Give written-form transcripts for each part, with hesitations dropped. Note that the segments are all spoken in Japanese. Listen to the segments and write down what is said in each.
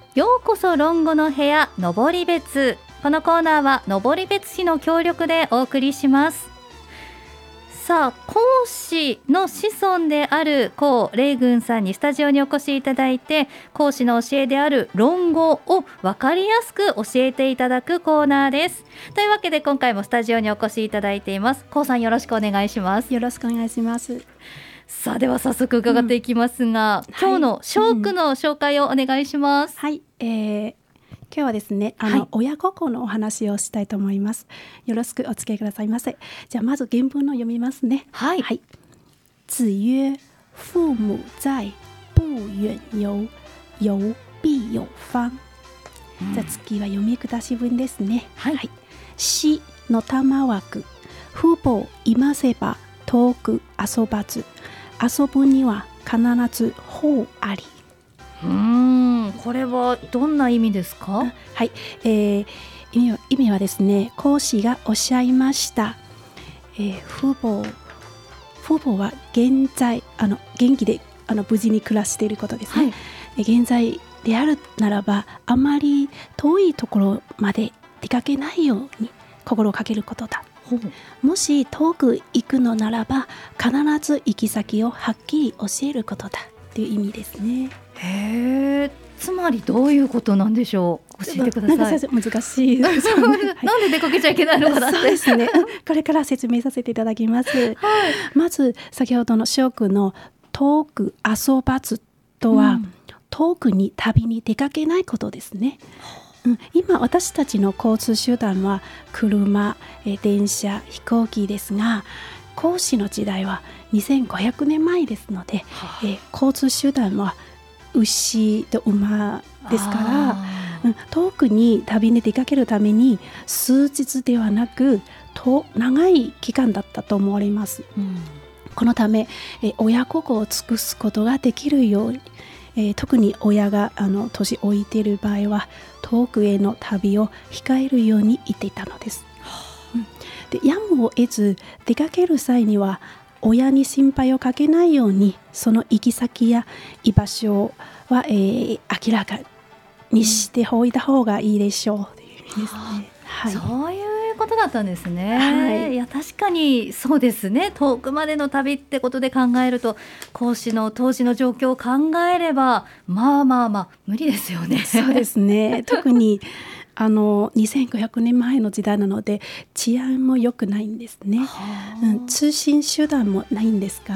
ようこそ論語の部屋登別。このコーナーは登別市の協力でお送りします。さあ、講師の子孫である孔令群さんにスタジオにお越しいただいて、講師の教えである論語を分かりやすく教えていただくコーナーです。というわけで今回もスタジオにお越しいただいています。孔さん、よろしくお願いします。 よろしくお願いします。 さあ、では早速伺っていきますが、今日の小句の紹介をお願いします。 はい、今日はですね、親孝行のお話をしたいと思います。よろしくお付き合いくださいませ。じゃあまず原文を読みますね。 はい。 子曰、父母在、不遠遊、遊必有方。じゃあ次は読み下し文ですね。死の玉枠、父母いませば遠く遊ばず、遊ぶには必ず法あり。 これはどんな意味ですか？ はい、意味はですね、講師がおっしゃいました。父母は現在元気で無事に暮らしていることですね。現在であるならば、あまり遠いところまで出かけないように心をかけることだ。もし遠く行くのならば、必ず行き先をはっきり教えることだという意味ですね。 へー、つまりどういうことなんでしょう？教えてください。 なんか難しいなんで出かけちゃいけないのかなって。 そうですね、これから説明させていただきます。まず先ほどの小句の遠く遊ばずとは、遠くに旅に出かけないことですね。今私たちの交通手段は車、電車、飛行機ですが、孔子の時代は2500年前ですので、交通手段は牛と馬ですから、遠くに旅に出かけるために数日ではなく長い期間だったと思われます。このため親孝行を尽くすことができるように、特に親が年老いている場合は遠くへの旅を控えるように言っていたのです。で、やむを得ず出かける際には親に心配をかけないように、その行き先や居場所は、明らかにしておいた方がいいでしょうという意味ですね。 そういうことだったんですね。いや、確かにそうですね。遠くまでの旅ってことで考えると、孔子の当時の状況を考えればまあ無理ですよね。 そうですね。特に2500年前の時代なので治安も良くないんですね。通信手段もないんですから、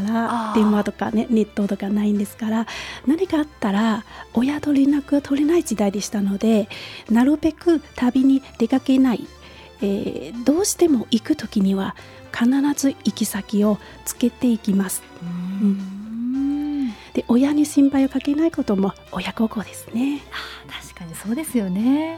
電話とかね、ネットとかないんですから、何かあったら親と連絡が取れない時代でしたので、なるべく旅に出かけない、どうしても行く時には必ず行き先をつけていきます。で、親に心配をかけないことも親孝行ですね。 確かにそうですよね。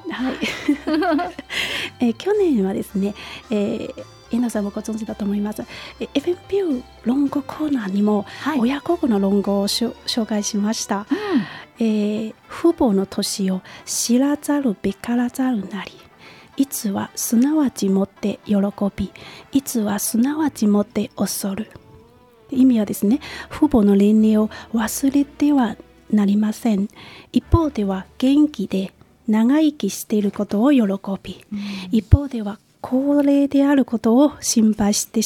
去年はですね、遠藤さんもご存知だと思います。FMPU 論語コーナーにも親孝行の論語を紹介しました。父母の年を知らざるべからざるなり、いつはすなわちもって喜び、いつはすなわちもって恐る。意味はですね、父母の年齢を忘れてはなりません。一方では元気で長生きしていることを喜び、一方では高齢であることを心配して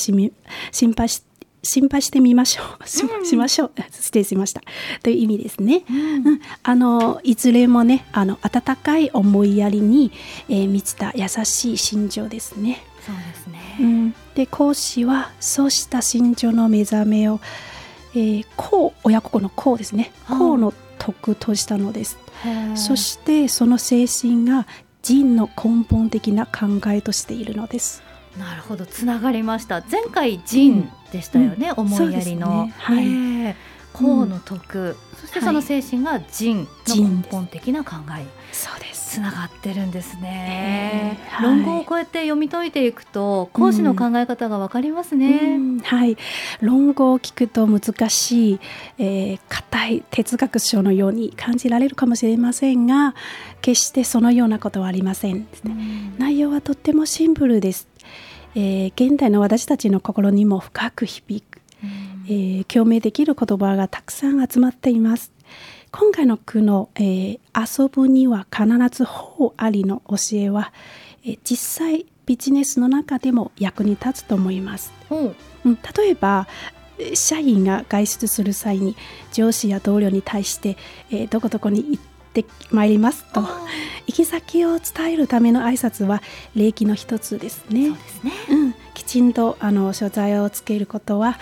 みましょう。しましょう。失礼しました。という意味ですね。いずれもね、温かい思いやりに、満ちた優しい心情ですね。 そうですね。 で、孔子はそうした心情の目覚めを、親孝行の孝ですね。孝の徳としたのです。そしてその精神が仁の根本的な考えとしているのです。 なるほど、つながりました。前回仁でしたよね、思いやりの。孝の徳、そしてその精神が仁の根本的な考え。 そうです。 つながってるんですね。論語をこうやって読み解いていくと、孔子の考え方がわかりますね。 論語を聞くと難しい、硬い哲学書のように感じられるかもしれませんが、決してそのようなことはありませんですね。内容はとってもシンプルです。現代の私たちの心にも深く響く、共鳴できる言葉がたくさん集まっています。 今回の句の、遊ぶには必ず法ありの教えは、実際ビジネスの中でも役に立つと思います。例えば社員が外出する際に上司や同僚に対して、どこどこに行ってまいりますと行き先を伝えるための挨拶は礼儀の一つですね。 そうですね、 きちんと所在をつけることは、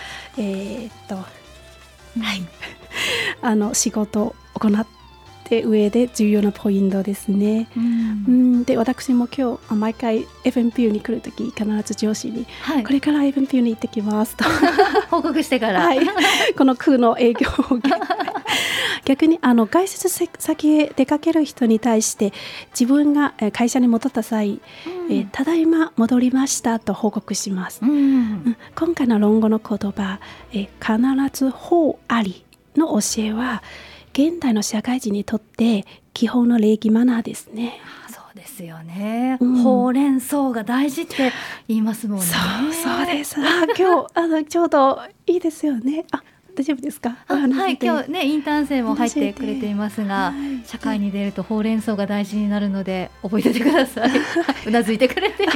仕事を行って上で重要なポイントですね。で私も今日毎回 FNPU に来るとき必ず上司に、これから FNPU に行ってきますと報告してから、 この空の営業を逆に外出先へ出かける人に対して自分が会社に戻った際、ただいま戻りましたと報告します。今回の論語の言葉、必ず法ありの教えは現代の社会人にとって基本の礼儀マナーですね。 そうですよね、ほうれん草が大事って言いますもんね。 そうです。今日ちょうどいいですよね。大丈夫ですか？ 今日ねインターン生も入ってくれていますが、社会に出るとほうれん草が大事になるので覚えててください。うなずいてくれています。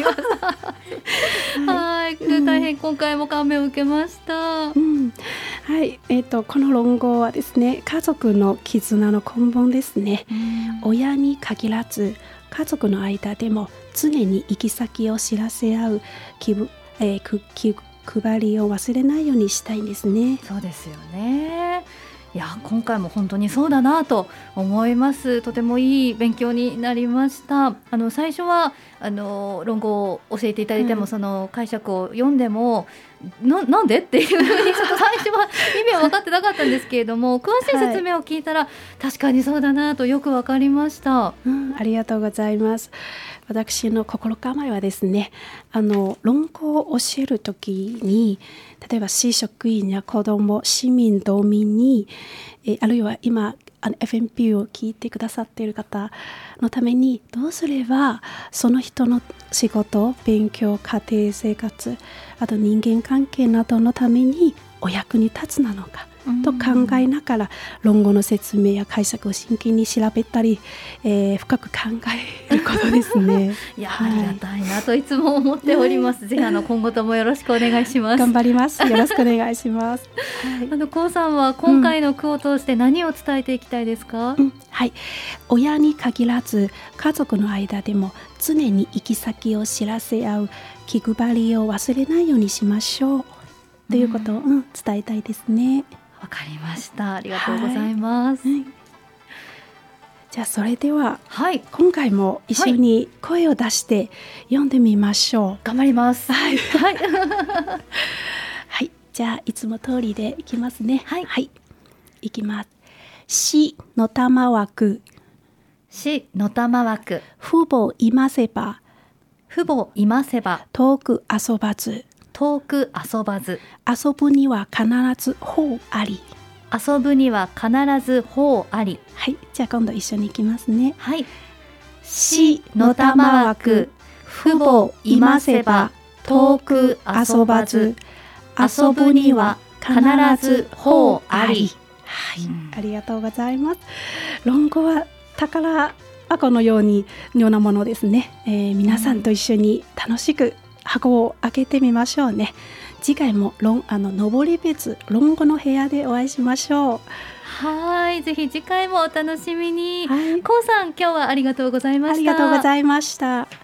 大変今回も感銘を受けました。 この論語はですね、家族の絆の根本ですね。親に限らず家族の間でも常に行き先を知らせ合う配りを忘れないようにしたいんですね。 そうですよね。いや今回も本当にそうだなと思います。とてもいい勉強になりました。最初は論語を教えていただいても、その解釈を読んでもなんでっていうふうにちょっと最初は意味は分かってなかったんですけれども詳しい説明を聞いたら、確かにそうだなとよく分かりました。 ありがとうございます。私の心構えはですね、論語を教えるときに例えば市職員や子ども、市民、道民に、あるいは今FNPU を聞いてくださっている方のためにどうすればその人の仕事、勉強、家庭生活、あと人間関係などのためにお役に立つなのかと考えながら論語の説明や解釈を真剣に調べたり、深く考えることですね。 いや、ありがたいなといつも思っております。ぜひ今後ともよろしくお願いします。 頑張ります。よろしくお願いします。 コウさんは今回の句を通して何を伝えていきたいですか？ 親に限らず家族の間でも常に行き先を知らせ合う気配りを忘れないようにしましょうということを、伝えたいですね。 わかりました。ありがとうございます。 じゃあそれでは、今回も一緒に声を出して読んでみましょう。 頑張ります。 じゃあいつも通りでいきますね。いきます。しの玉枠、 しの玉枠、 父母いませば、 父母いませば、 遠く遊ばず、 遠く遊ばず、 遊ぶには必ず法あり、 遊ぶには必ず法あり。 じゃあ今度一緒にいきますね。 しの玉枠、父母いませば、遠く遊ばず、遊ぶには必ず法あり。 ありがとうございます。論語は宝箱のようなものですね。皆さんと一緒に楽しく箱を開けてみましょうね。次回も登別論語の部屋でお会いしましょう。 ぜひ次回もお楽しみに。コウさん、今日はありがとうございました。 ありがとうございました。